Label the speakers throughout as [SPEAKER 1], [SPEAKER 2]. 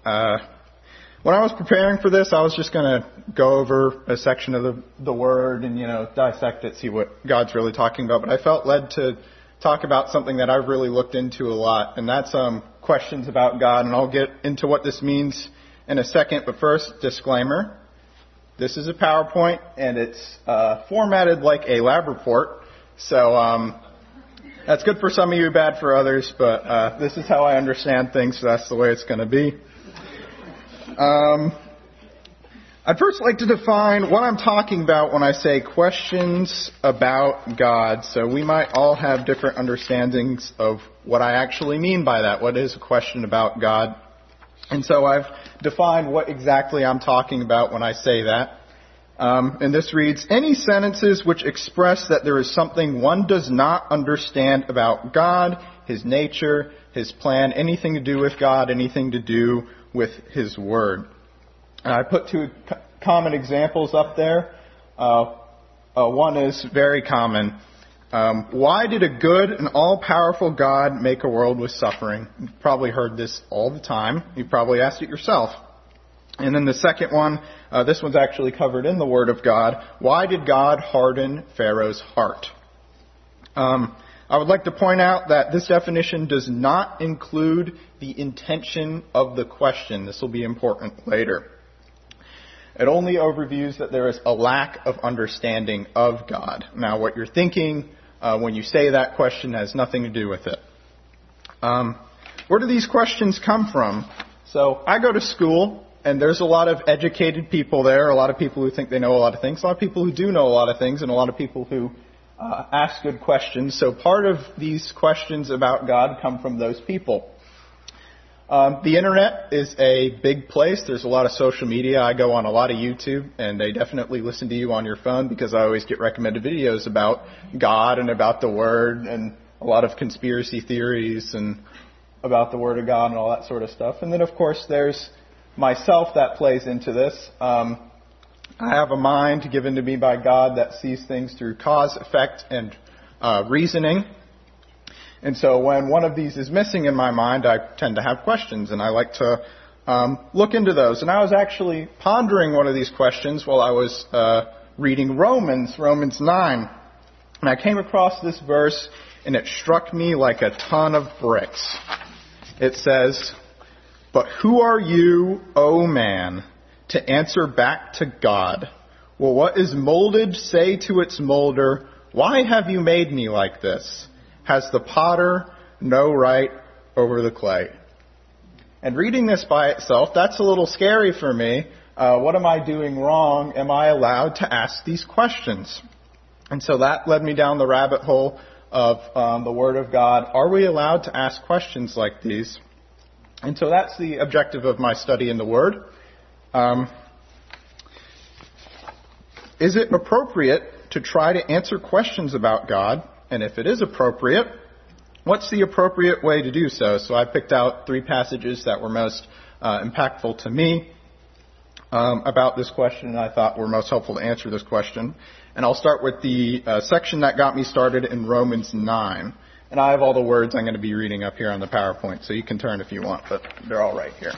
[SPEAKER 1] When I was preparing for this, I was just going to go over a section of the Word and, dissect it, see what God's really talking about. But I felt led to talk about something that I've really looked into a lot, and that's questions about God. And I'll get into what this means in a second. But first, disclaimer. This is a PowerPoint, and it's formatted like a lab report. So that's good for some of you, bad for others. But this is how I understand things, so that's the way it's going to be. I'd first like to define what I'm talking about when I say questions about God. So we might all have different understandings of what I actually mean by that. What is a question about God? And so I've defined what exactly I'm talking about when I say that. And this reads, any sentences which express that there is something one does not understand about God, His nature, His plan, anything to do with God, anything to do with His Word. And I put two common examples up there. One is very common. Why did a good and all-powerful God make a world with suffering? You've probably heard this all the time. You've probably asked it yourself. And then the second one, this one's actually covered in the Word of God. Why did God harden Pharaoh's heart? I would like to point out that this definition does not include the intention of the question. This will be important later. It only overviews that there is a lack of understanding of God. Now, what you're thinking when you say that question has nothing to do with it. Where do these questions come from? So I go to school, and there's a lot of educated people there, a lot of people who think they know a lot of things, a lot of people who do know a lot of things, and a lot of people who ask good questions. So part of these questions about God come from those people. The internet is a big place. There's a lot of social media. I go on a lot of YouTube, and they definitely listen to you on your phone because I always get recommended videos about God and about the Word and a lot of conspiracy theories and about the Word of God and all that sort of stuff. And then, of course, there's myself that plays into this. I have a mind given to me by God that sees things through cause, effect, and reasoning. And so when one of these is missing in my mind, I tend to have questions, and I like to look into those. And I was actually pondering one of these questions while I was reading Romans 9. And I came across this verse, and it struck me like a ton of bricks. It says, "But who are you, O man, to answer back to God? Will what is molded say to its molder, why have you made me like this? Has the potter no right over the clay?" And reading this by itself, that's a little scary for me. What am I doing wrong? Am I allowed to ask these questions? And so that led me down the rabbit hole of the Word of God. Are we allowed to ask questions like these? And so that's the objective of my study in the Word. Is it appropriate to try to answer questions about God? And if it is appropriate, what's the appropriate way to do so? So I picked out 3 passages that were most impactful to me about this question, and I thought were most helpful to answer this question. And I'll start with the section that got me started in Romans 9. And I have all the words I'm going to be reading up here on the PowerPoint, so you can turn if you want, but they're all right here.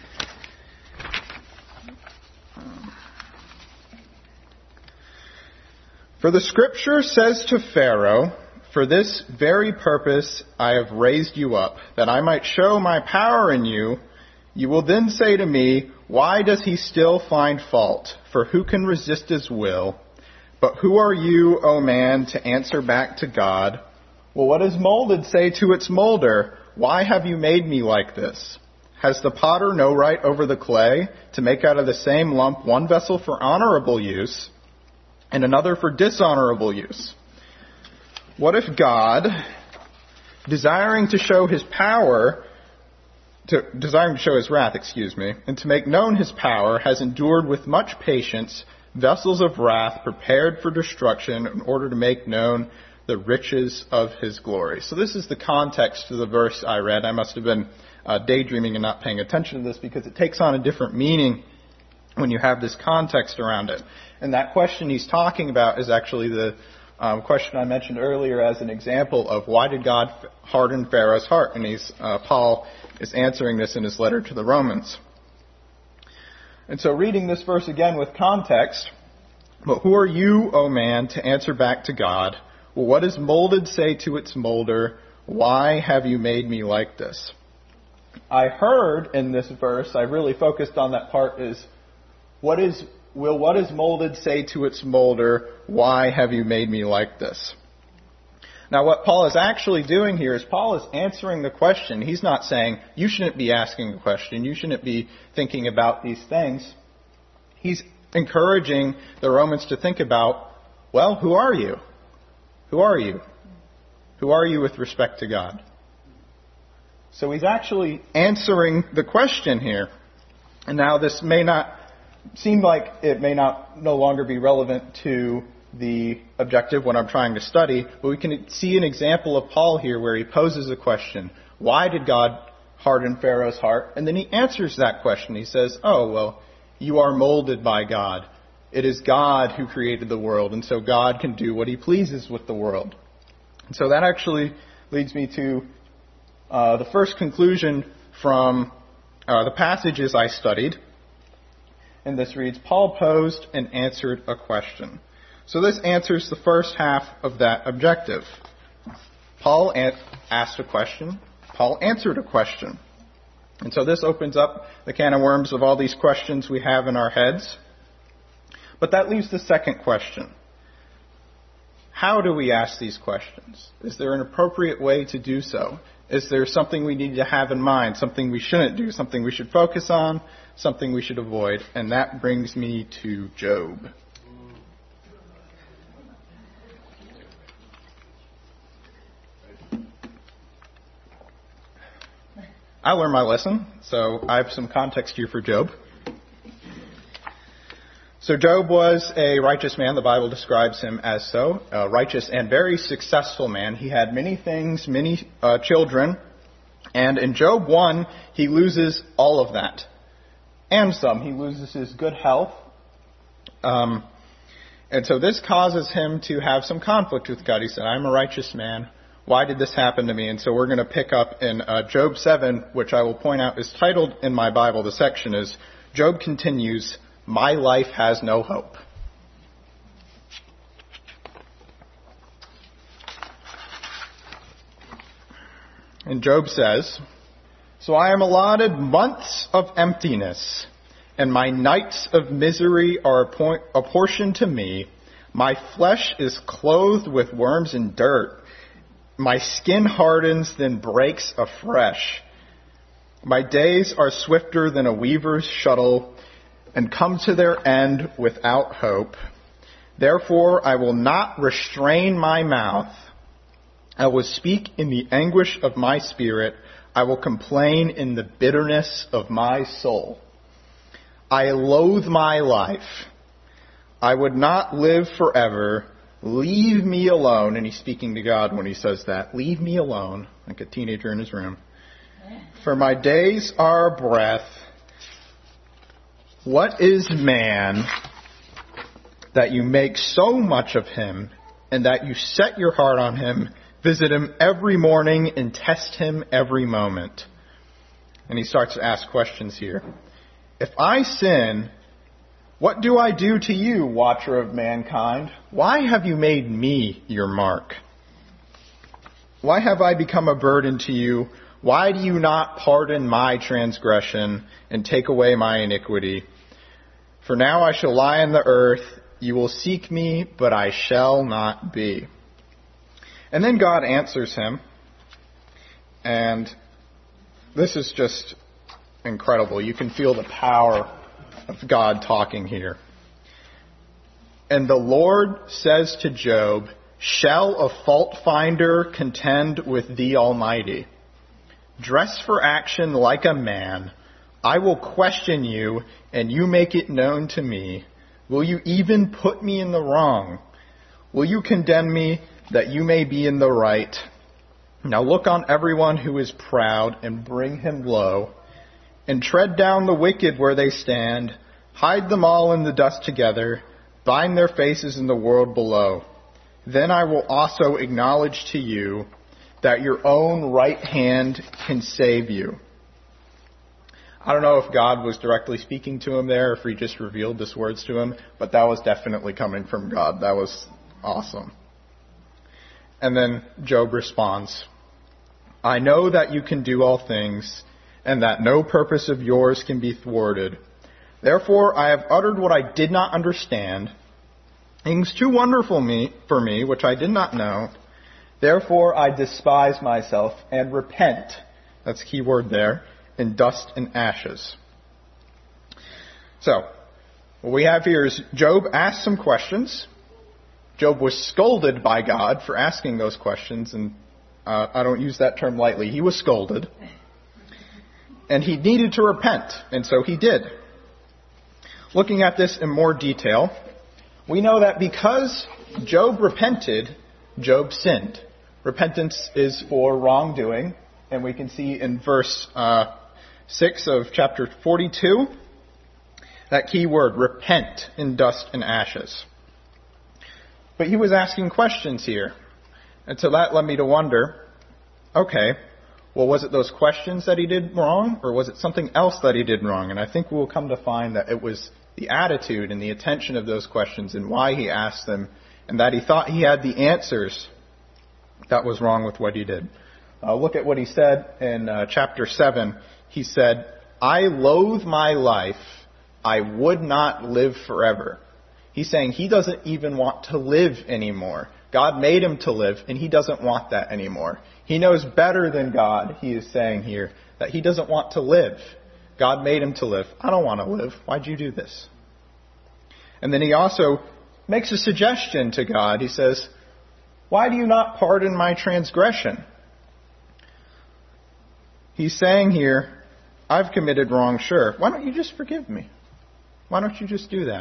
[SPEAKER 1] For the Scripture says to Pharaoh, "For this very purpose I have raised you up, that I might show my power in you. You will then say to me, why does he still find fault? For who can resist his will? But who are you, O man, to answer back to God? Well, what is molded say to its molder, why have you made me like this? Has the potter no right over the clay to make out of the same lump one vessel for honorable use and another for dishonorable use? What if God, desiring to show his wrath, and to make known his power, has endured with much patience vessels of wrath prepared for destruction in order to make known the riches of his glory?" So this is the context to the verse I read. I must have been daydreaming and not paying attention to this because it takes on a different meaning when you have this context around it. And that question he's talking about is actually the question I mentioned earlier as an example of why did God harden Pharaoh's heart? And Paul is answering this in his letter to the Romans. And so reading this verse again with context, but who are you, O man, to answer back to God? Well, what does molded say to its molder? Why have you made me like this? I heard in this verse, I really focused on that part, is what does molded say to its molder? Why have you made me like this? Now what Paul is actually doing here is Paul is answering the question. He's not saying, you shouldn't be asking the question, you shouldn't be thinking about these things. He's encouraging the Romans to think about, well, who are you? Who are you? Who are you with respect to God? So he's actually answering the question here. And now this may not seem like it may no longer be relevant to the objective, what I'm trying to study, but we can see an example of Paul here where he poses a question. Why did God harden Pharaoh's heart? And then he answers that question. He says, oh, well, you are molded by God. It is God who created the world, and so God can do what he pleases with the world. And so that actually leads me to the first conclusion from the passages I studied. And this reads, Paul posed and answered a question. So this answers the first half of that objective. Paul asked a question. Paul answered a question. And so this opens up the can of worms of all these questions we have in our heads. But that leaves the second question. How do we ask these questions? Is there an appropriate way to do so? Is there something we need to have in mind, something we shouldn't do, something we should focus on, something we should avoid? And that brings me to Job. I learned my lesson, so I have some context here for Job. So Job was a righteous man. The Bible describes him as so, a righteous and very successful man. He had many things, many children. And in Job 1, he loses all of that. And some. He loses his good health. And so this causes him to have some conflict with God. He said, I'm a righteous man. Why did this happen to me? And so we're going to pick up in Job 7, which I will point out is titled in my Bible. The section is, Job continues, My life has no hope. And Job says, So I am allotted months of emptiness, and my nights of misery are apportioned to me. My flesh is clothed with worms and dirt. My skin hardens, then breaks afresh. My days are swifter than a weaver's shuttle, and come to their end without hope. Therefore I will not restrain my mouth. I will speak in the anguish of my spirit. I will complain in the bitterness of my soul. I loathe my life. I would not live forever. Leave me alone. And he's speaking to God when he says that. Leave me alone, like a teenager in his room. For my days are a breath. What is man that you make so much of him, and that you set your heart on him, visit him every morning, and test him every moment? And he starts to ask questions here. If I sin, what do I do to you, watcher of mankind? Why have you made me your mark? Why have I become a burden to you? Why do you not pardon my transgression and take away my iniquity? For now I shall lie on the earth. You will seek me, but I shall not be. And then God answers him. And this is just incredible. You can feel the power of God talking here. And the Lord says to Job, Shall a fault finder contend with the Almighty? Dress for action like a man. I will question you, and you make it known to me. Will you even put me in the wrong? Will you condemn me that you may be in the right? Now look on everyone who is proud and bring him low, and tread down the wicked where they stand. Hide them all in the dust together. Bind their faces in the world below. Then I will also acknowledge to you that your own right hand can save you. I don't know if God was directly speaking to him there, if he just revealed these words to him, but that was definitely coming from God. That was awesome. And then Job responds, I know that you can do all things, and that no purpose of yours can be thwarted. Therefore I have uttered what I did not understand, things too wonderful for me, which I did not know. Therefore I despise myself and repent. That's the key word there. In dust and ashes. So, what we have here is Job asked some questions. Job was scolded by God for asking those questions, and I don't use that term lightly. He was scolded. And he needed to repent, and so he did. Looking at this in more detail, we know that because Job repented, Job sinned. Repentance is for wrongdoing, and we can see in verse 6 of chapter 42, that key word, repent in dust and ashes. But he was asking questions here. And so that led me to wonder, okay, well, was it those questions that he did wrong, or was it something else that he did wrong? And I think we'll come to find that it was the attitude and the attention of those questions and why he asked them, and that he thought he had the answers that was wrong with what he did. Look at what he said in chapter 7. He said, I loathe my life. I would not live forever. He's saying he doesn't even want to live anymore. God made him to live, and he doesn't want that anymore. He knows better than God, he is saying here, that he doesn't want to live. God made him to live. I don't want to live. Why'd you do this? And then he also makes a suggestion to God. He says, why do you not pardon my transgression? He's saying here, I've committed wrong, sure. Why don't you just forgive me? Why don't you just do that?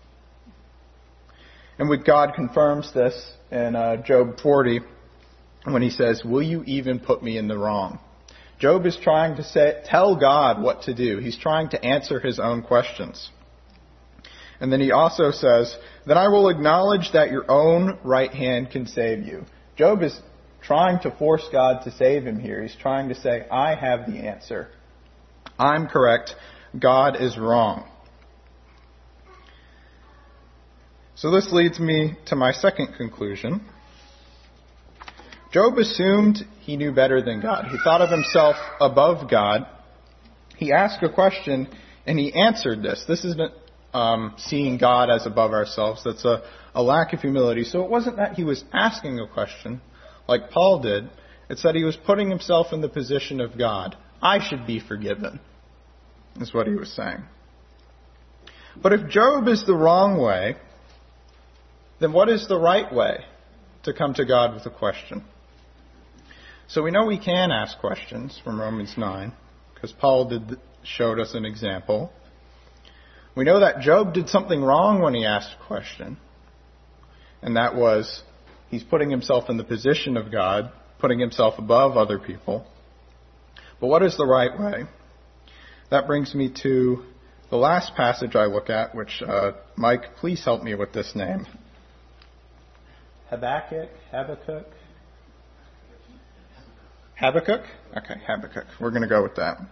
[SPEAKER 1] And when God confirms this in Job 40, when he says, will you even put me in the wrong? Job is trying to tell God what to do. He's trying to answer his own questions. And then he also says, then I will acknowledge that your own right hand can save you. Job is trying to force God to save him here. He's trying to say, I have the answer. I'm correct. God is wrong. So this leads me to my second conclusion. Job assumed he knew better than God. He thought of himself above God. He asked a question and he answered this. This isn't seeing God as above ourselves. That's a lack of humility. So it wasn't that he was asking a question like Paul did. It's that he was putting himself in the position of God. I should be forgiven, is what he was saying. But if Job is the wrong way, then what is the right way to come to God with a question? So we know we can ask questions from Romans 9, because Paul showed us an example. We know that Job did something wrong when he asked a question, and that was he's putting himself in the position of God, putting himself above other people. But what is the right way? That brings me to the last passage I look at, which, Mike, please help me with this name. Habakkuk? Habakkuk? Okay, Habakkuk. We're going to go with that.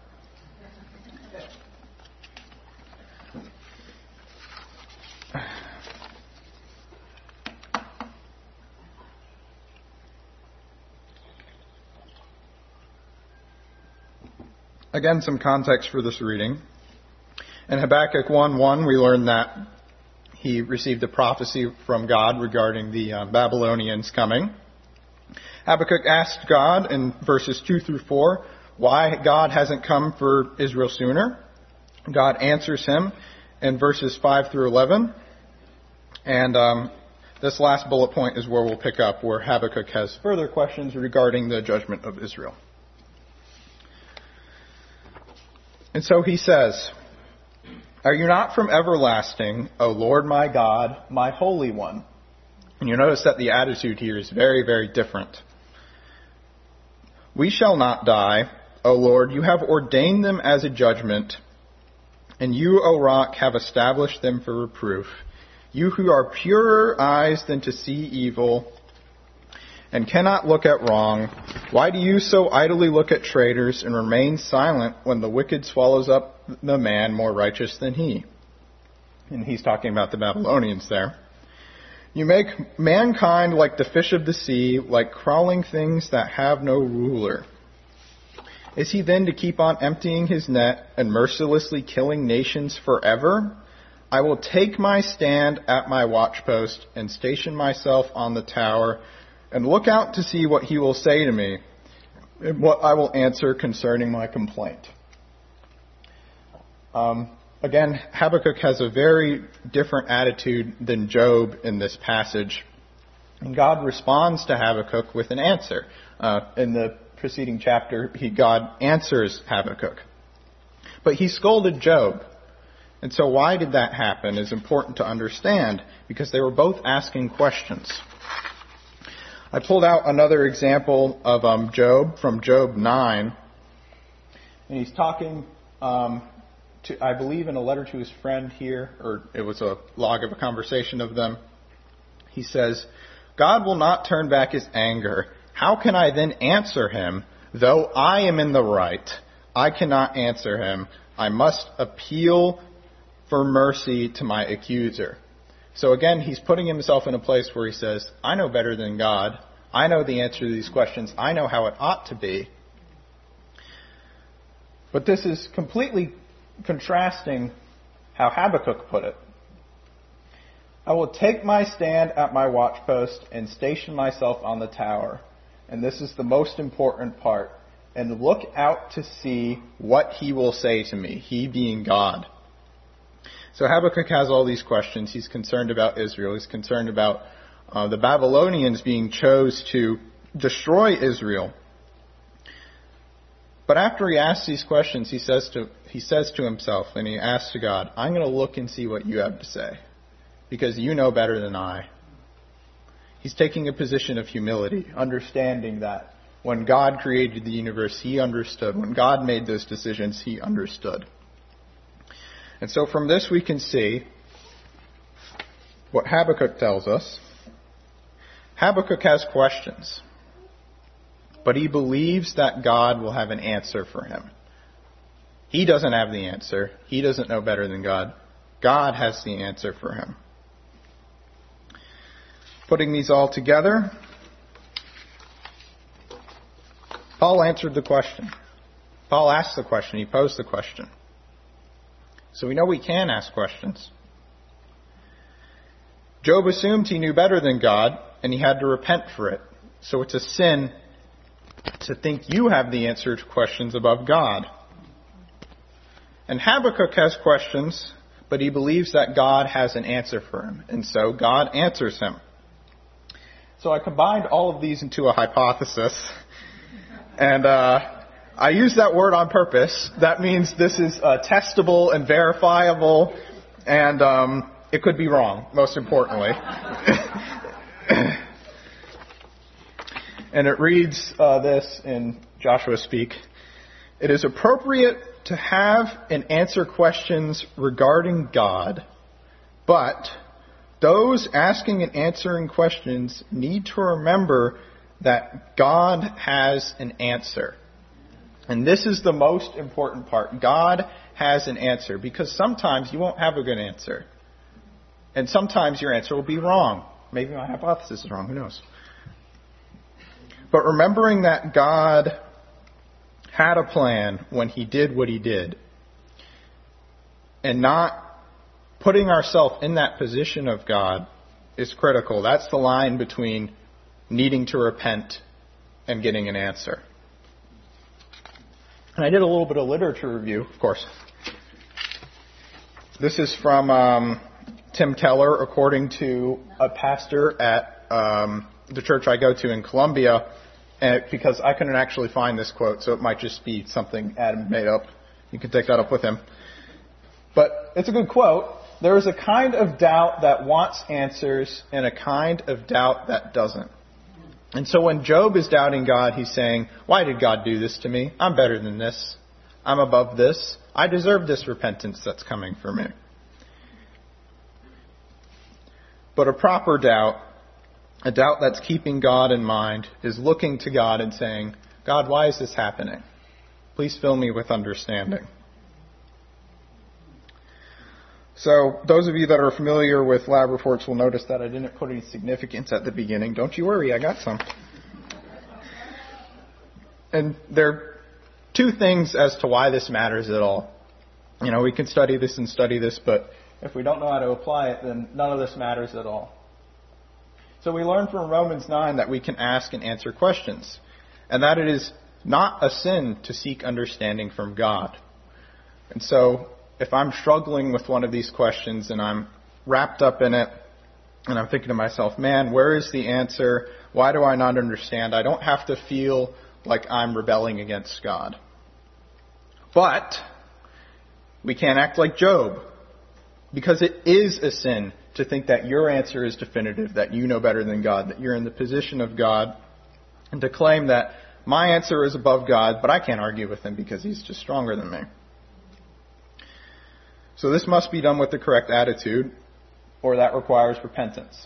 [SPEAKER 1] Again, some context for this reading. In Habakkuk 1:1, we learn that he received a prophecy from God regarding the Babylonians coming. Habakkuk asked God in verses 2 through 4 why God hasn't come for Israel sooner. God answers him in verses 5 through 11. And this last bullet point is where we'll pick up, where Habakkuk has further questions regarding the judgment of Israel. And so he says, are you not from everlasting, O Lord my God, my Holy One? And you notice that the attitude here is very, very different. We shall not die, O Lord. You have ordained them as a judgment, and you, O rock, have established them for reproof. You who are purer eyes than to see evil, and cannot look at wrong? Why do you so idly look at traitors and remain silent when the wicked swallows up the man more righteous than he? And he's talking about the Babylonians there. You make mankind like the fish of the sea, like crawling things that have no ruler. Is he then to keep on emptying his net and mercilessly killing nations forever? I will take my stand at my watchpost and station myself on the tower and look out to see what he will say to me and what I will answer concerning my complaint. Again, Habakkuk has a very different attitude than Job in this passage. And God responds to Habakkuk with an answer. In the preceding chapter, God answers Habakkuk. But he scolded Job. And so why did that happen is important to understand, because they were both asking questions. I pulled out another example of Job from Job 9. And he's talking I believe in a letter to his friend here, or it was a log of a conversation of them. He says, God will not turn back his anger. How can I then answer him? Though I am in the right, I cannot answer him. I must appeal for mercy to my accuser. So again, he's putting himself in a place where he says, I know better than God. I know the answer to these questions. I know how it ought to be. But this is completely contrasting how Habakkuk put it. I will take my stand at my watchpost and station myself on the tower. And this is the most important part. And look out to see what he will say to me, he being God. So Habakkuk has all these questions. He's concerned about Israel. He's concerned about the Babylonians being chose to destroy Israel. But after he asks these questions, he says to himself, and he asks to God, I'm going to look and see what you have to say, because you know better than I. He's taking a position of humility, understanding that when God created the universe, he understood. When God made those decisions, he understood. And so from this we can see what Habakkuk tells us. Habakkuk has questions, but he believes that God will have an answer for him. He doesn't have the answer. He doesn't know better than God. God has the answer for him. Putting these all together, Paul answered the question. Paul asked the question. He posed the question. So we know we can ask questions. Job assumed he knew better than God, and he had to repent for it. So it's a sin to think you have the answer to questions above God. And Habakkuk has questions, but he believes that God has an answer for him, and so God answers him. So I combined all of these into a hypothesis, and I use that word on purpose. That means this is testable and verifiable, and it could be wrong, most importantly. And it reads this in Joshua speak. It is appropriate to have and answer questions regarding God, but those asking and answering questions need to remember that God has an answer. And this is the most important part. God has an answer, because sometimes you won't have a good answer. And sometimes your answer will be wrong. Maybe my hypothesis is wrong, who knows? But remembering that God had a plan when he did what he did, and not putting ourselves in that position of God is critical. That's the line between needing to repent and getting an answer. And I did a little bit of literature review, of course. This is from Tim Keller, according to a pastor at the church I go to in Columbia, because I couldn't actually find this quote, so it might just be something Adam made up. You can take that up with him. But it's a good quote. There is a kind of doubt that wants answers and a kind of doubt that doesn't. And so when Job is doubting God, he's saying, why did God do this to me? I'm better than this. I'm above this. I deserve this repentance that's coming for me. But a proper doubt A doubt that's keeping God in mind is looking to God and saying, God, why is this happening? Please fill me with understanding. So those of you that are familiar with lab reports will notice that I didn't put any significance at the beginning. Don't you worry, I got some. And there are two things as to why this matters at all. You know, we can study this, but if we don't know how to apply it, then none of this matters at all. So we learn from Romans 9 that we can ask and answer questions, and that it is not a sin to seek understanding from God. And so if I'm struggling with one of these questions and I'm wrapped up in it, and I'm thinking to myself, man, where is the answer? Why do I not understand? I don't have to feel like I'm rebelling against God. But we can't act like Job, because it is a sin to think that your answer is definitive, that you know better than God, that you're in the position of God, and to claim that my answer is above God, but I can't argue with him because he's just stronger than me. So this must be done with the correct attitude, or that requires repentance.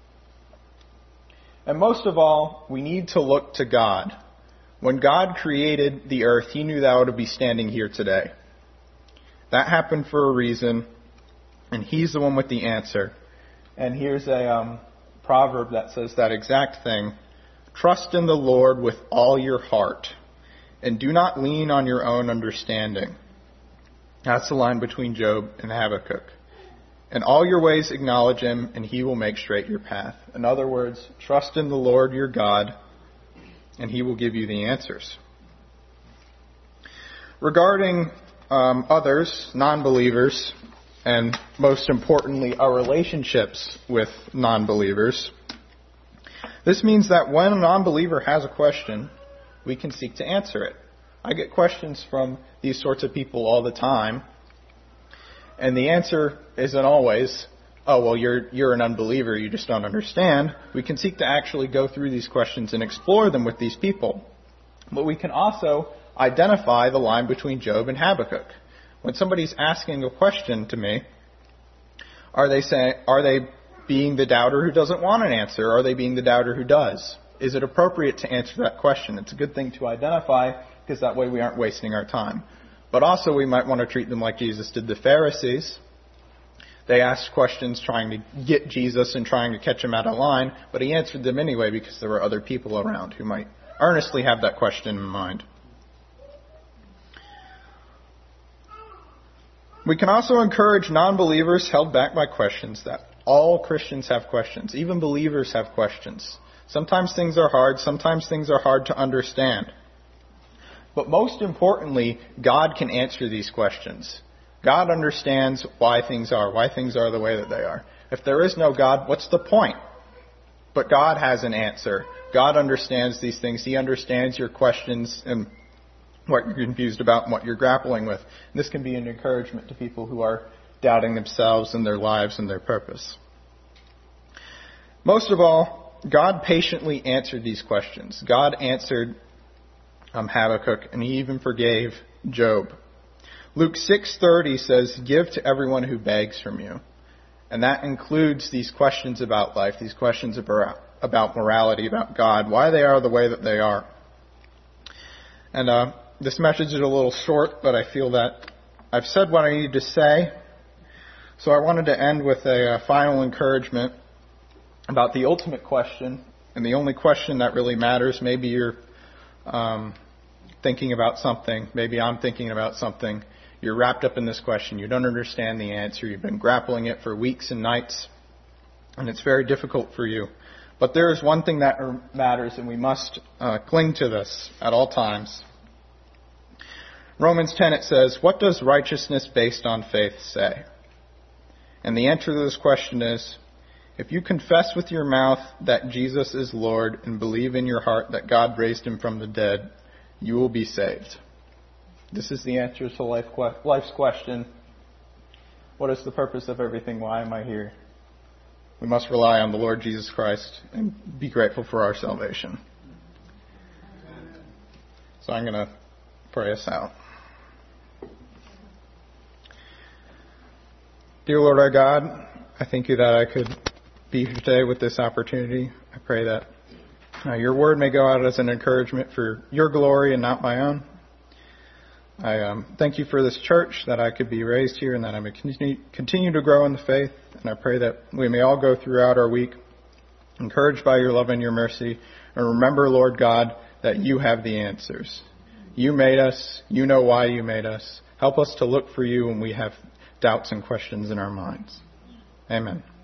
[SPEAKER 1] And most of all, we need to look to God. When God created the earth, he knew that I would be standing here today. That happened for a reason, and he's the one with the answer. And here's a proverb that says that exact thing. Trust in the Lord with all your heart, and do not lean on your own understanding. That's the line between Job and Habakkuk. In all your ways acknowledge him, and he will make straight your path. In other words, trust in the Lord your God, and he will give you the answers. Regarding others, non-believers, and most importantly, our relationships with non-believers, this means that when a non-believer has a question, we can seek to answer it. I get questions from these sorts of people all the time, and the answer isn't always, oh, well, you're an unbeliever, you just don't understand. We can seek to actually go through these questions and explore them with these people. But we can also identify the line between Job and Habakkuk. When somebody's asking a question to me, are they being the doubter who doesn't want an answer, or are they being the doubter who does? Is it appropriate to answer that question? It's a good thing to identify, because that way we aren't wasting our time. But also we might want to treat them like Jesus did the Pharisees. They asked questions trying to get Jesus and trying to catch him out of line, but he answered them anyway because there were other people around who might earnestly have that question in mind. We can also encourage non-believers held back by questions that all Christians have questions. Even believers have questions. Sometimes things are hard. Sometimes things are hard to understand. But most importantly, God can answer these questions. God understands why things are the way that they are. If there is no God, what's the point? But God has an answer. God understands these things. He understands your questions and what you're confused about and what you're grappling with. And this can be an encouragement to people who are doubting themselves and their lives and their purpose. Most of all, God patiently answered these questions. God answered Habakkuk, and he even forgave Job. Luke 6:30 says, "Give to everyone who begs from you." And that includes these questions about life, these questions about morality, about God, why they are the way that they are. And this message is a little short, but I feel that I've said what I needed to say. So I wanted to end with a final encouragement about the ultimate question, and the only question that really matters. Maybe you're thinking about something. Maybe I'm thinking about something. You're wrapped up in this question. You don't understand the answer. You've been grappling it for weeks and nights, and it's very difficult for you. But there is one thing that matters, and we must cling to this at all times. Romans 10, it says, "What does righteousness based on faith say?" And the answer to this question is, if you confess with your mouth that Jesus is Lord and believe in your heart that God raised him from the dead, you will be saved. This is the answer to life's question. What is the purpose of everything? Why am I here? We must rely on the Lord Jesus Christ and be grateful for our salvation. So I'm going to pray us out. Dear Lord our God, I thank you that I could be here today with this opportunity. I pray that your word may go out as an encouragement for your glory and not my own. I thank you for this church, that I could be raised here and that I may continue to grow in the faith. And I pray that we may all go throughout our week encouraged by your love and your mercy. And remember, Lord God, that you have the answers. You made us. You know why you made us. Help us to look for you when we have doubts and questions in our minds. Amen.